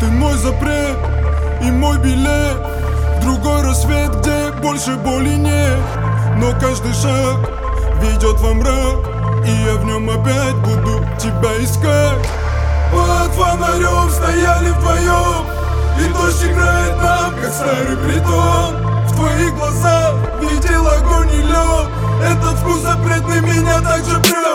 Ты мой запрет и мой билет в другой рассвет, где больше боли нет. Но каждый шаг ведет во мрак, и я в нем опять буду тебя искать. Под фонарем стояли вдвоем, и дождь играет нам, как старый притон. В твоих глазах видел огонь и лед, этот вкус запретный меня так же прет.